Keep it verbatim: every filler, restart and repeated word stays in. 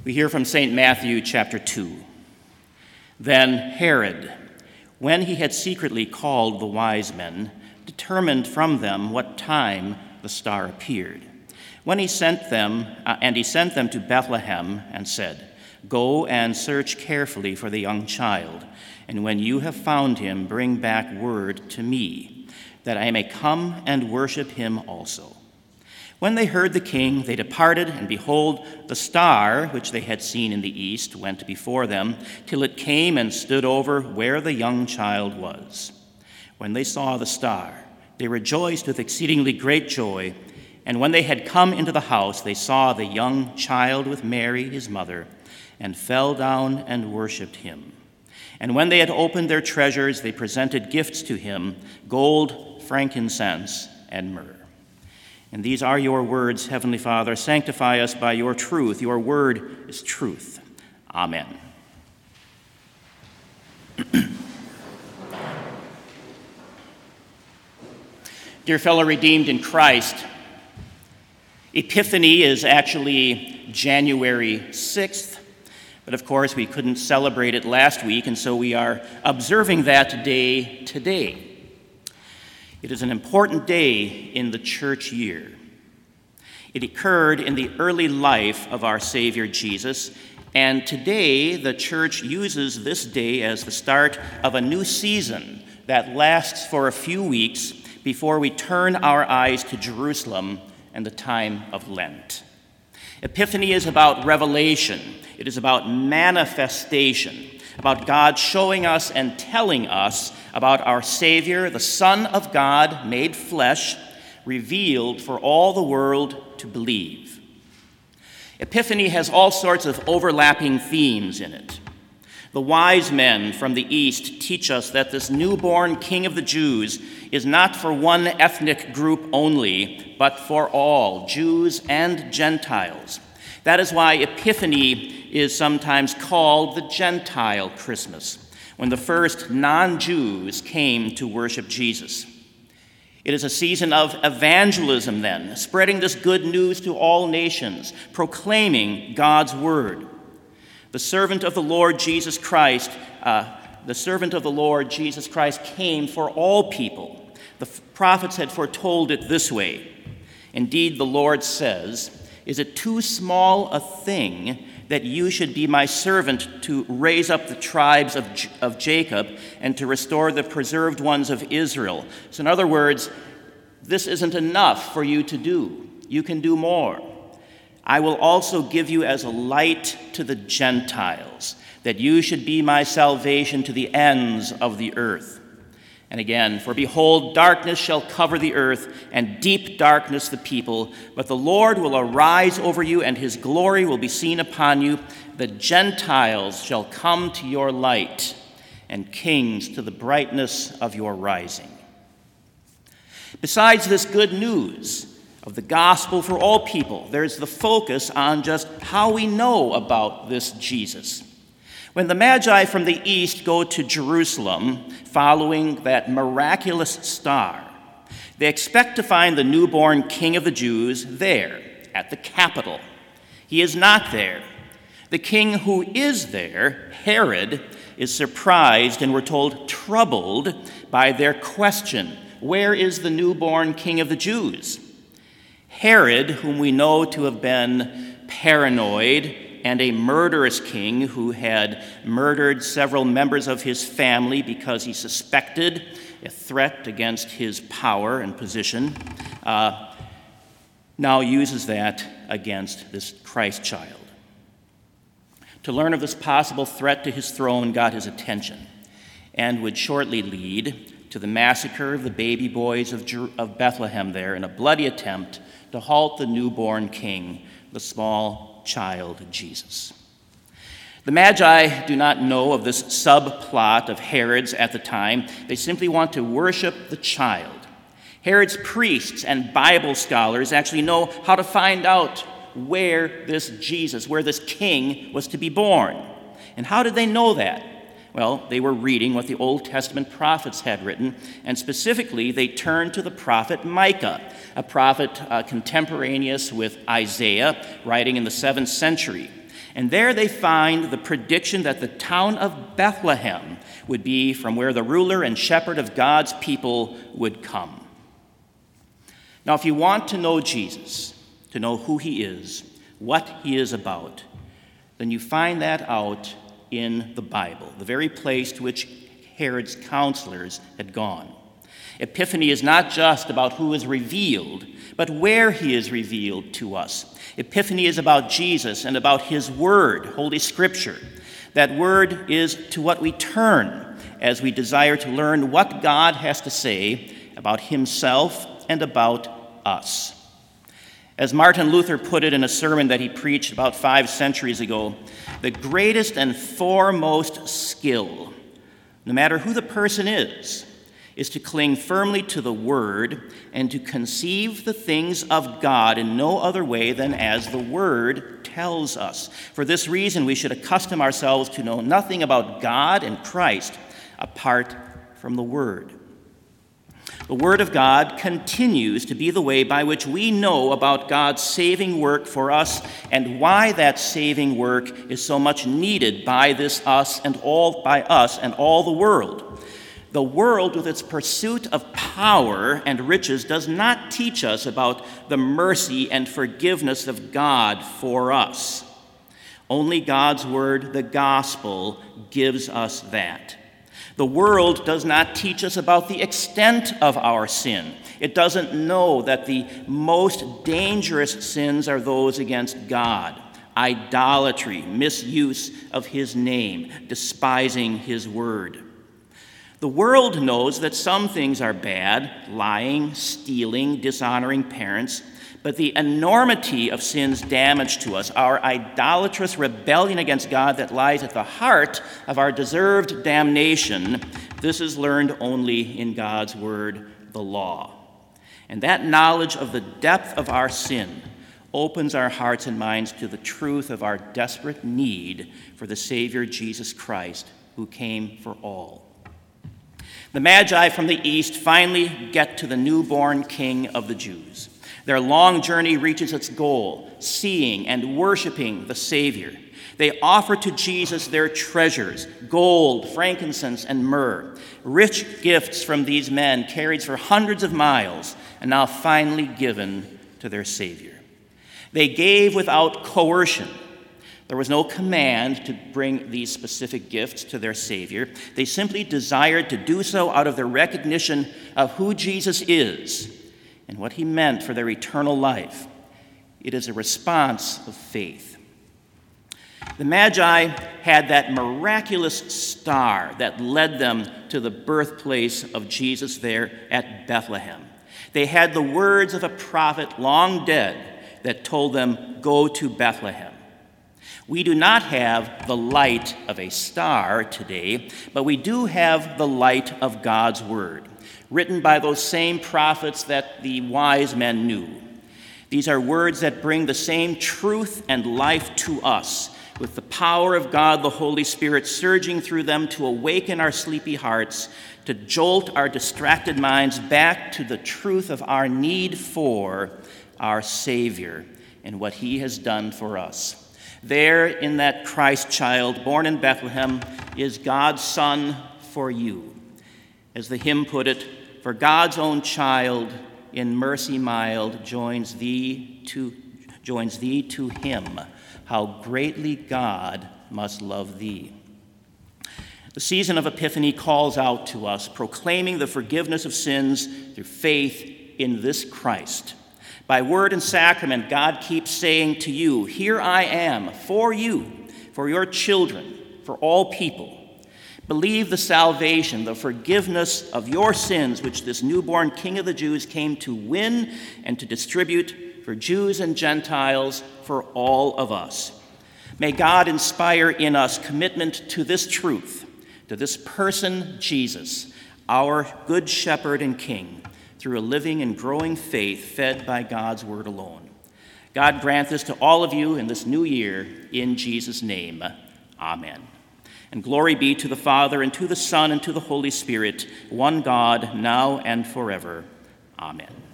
We hear from Saint Matthew chapter two. Then Herod, when he had secretly called the wise men, determined from them what time the star appeared. When he sent them, uh, and he sent them to Bethlehem and said, "Go and search carefully for the young child, and when you have found him, bring back word to me, that I may come and worship him also." When they heard the king, they departed, and behold, the star, which they had seen in the east, went before them, till it came and stood over where the young child was. When they saw the star, they rejoiced with exceedingly great joy. And when they had come into the house, they saw the young child with Mary, his mother, and fell down and worshipped him. And when they had opened their treasures, they presented gifts to him, gold, frankincense, and myrrh. And these are your words, Heavenly Father. Sanctify us by your truth. Your word is truth. Amen. Dear fellow redeemed in Christ, Epiphany is actually January sixth, but of course we couldn't celebrate it last week, and so we are observing that day today. It is an important day in the church year. It occurred in the early life of our Savior Jesus, and today the church uses this day as the start of a new season that lasts for a few weeks before we turn our eyes to Jerusalem and the time of Lent. Epiphany is about revelation. It is about manifestation, about God showing us and telling us about our Savior, the Son of God, made flesh, revealed for all the world to believe. Epiphany has all sorts of overlapping themes in it. The wise men from the East teach us that this newborn King of the Jews is not for one ethnic group only, but for all, Jews and Gentiles. That is why Epiphany is sometimes called the Gentile Christmas, when the first non-Jews came to worship Jesus. It is a season of evangelism then, spreading this good news to all nations, proclaiming God's word. The servant of the Lord Jesus Christ, uh, the servant of the Lord Jesus Christ came for all people. The prophets had foretold it this way. Indeed, the Lord says, "Is it too small a thing that you should be my servant to raise up the tribes of, J- of Jacob and to restore the preserved ones of Israel?" So in other words, this isn't enough for you to do. You can do more. "I will also give you as a light to the Gentiles, that you should be my salvation to the ends of the earth." And again, "For behold, darkness shall cover the earth, and deep darkness the people. But the Lord will arise over you, and his glory will be seen upon you. The Gentiles shall come to your light, and kings to the brightness of your rising." Besides this good news of the gospel for all people, there's the focus on just how we know about this Jesus. When the Magi from the east go to Jerusalem following that miraculous star, they expect to find the newborn King of the Jews there at the capital. He is not there. The king who is there, Herod, is surprised and, we're told, troubled by their question, "Where is the newborn King of the Jews?" Herod, whom we know to have been paranoid and a murderous king who had murdered several members of his family because he suspected a threat against his power and position, uh, now uses that against this Christ child. To learn of this possible threat to his throne got his attention and would shortly lead to the massacre of the baby boys of, Jer- of Bethlehem there in a bloody attempt to halt the newborn king, the small child Jesus. The Magi do not know of this subplot of Herod's at the time. They simply want to worship the child. Herod's priests and Bible scholars actually know how to find out where this Jesus, where this king was to be born. And how did they know that? Well, they were reading what the Old Testament prophets had written, and specifically they turned to the prophet Micah, a prophet uh, contemporaneous with Isaiah, writing in the seventh century. And there they find the prediction that the town of Bethlehem would be from where the ruler and shepherd of God's people would come. Now, if you want to know Jesus, to know who he is, what he is about, then you find that out in the Bible, the very place to which Herod's counselors had gone. Epiphany is not just about who is revealed, but where he is revealed to us. Epiphany is about Jesus and about his word, Holy Scripture. That word is to what we turn as we desire to learn what God has to say about himself and about us. As Martin Luther put it in a sermon that he preached about five centuries ago, the greatest and foremost skill, no matter who the person is, is to cling firmly to the Word and to conceive the things of God in no other way than as the Word tells us. For this reason, we should accustom ourselves to know nothing about God and Christ apart from the Word. The Word of God continues to be the way by which we know about God's saving work for us and why that saving work is so much needed by this us and all by us and all the world. The world, with its pursuit of power and riches, does not teach us about the mercy and forgiveness of God for us. Only God's word, the gospel, gives us that. The world does not teach us about the extent of our sin. It doesn't know that the most dangerous sins are those against God: idolatry, misuse of his name, despising his word. The world knows that some things are bad: lying, stealing, dishonoring parents. But the enormity of sin's damage to us, our idolatrous rebellion against God that lies at the heart of our deserved damnation, this is learned only in God's word, the law. And that knowledge of the depth of our sin opens our hearts and minds to the truth of our desperate need for the Savior Jesus Christ, who came for all. The Magi from the east finally get to the newborn King of the Jews. Their long journey reaches its goal, seeing and worshiping the Savior. They offer to Jesus their treasures: gold, frankincense, and myrrh. Rich gifts from these men carried for hundreds of miles and now finally given to their Savior. They gave without coercion. There was no command to bring these specific gifts to their Savior. They simply desired to do so out of their recognition of who Jesus is and what he meant for their eternal life. It is a response of faith. The Magi had that miraculous star that led them to the birthplace of Jesus there at Bethlehem. They had the words of a prophet long dead that told them, "Go to Bethlehem." We do not have the light of a star today, but we do have the light of God's word, written by those same prophets that the wise men knew. These are words that bring the same truth and life to us, with the power of God, the Holy Spirit, surging through them to awaken our sleepy hearts, to jolt our distracted minds back to the truth of our need for our Savior and what he has done for us. There, in that Christ child born in Bethlehem, is God's Son for you. As the hymn put it, "For God's own child, in mercy mild, joins thee to joins thee to him. How greatly God must love thee." The season of Epiphany calls out to us, proclaiming the forgiveness of sins through faith in this Christ. By word and sacrament, God keeps saying to you, "Here I am, for you, for your children, for all people." Believe the salvation, the forgiveness of your sins, which this newborn King of the Jews came to win and to distribute for Jews and Gentiles, for all of us. May God inspire in us commitment to this truth, to this person, Jesus, our good shepherd and king, through a living and growing faith fed by God's word alone. God grant this to all of you in this new year, in Jesus' name. Amen. And glory be to the Father, and to the Son, and to the Holy Spirit, one God, now and forever. Amen.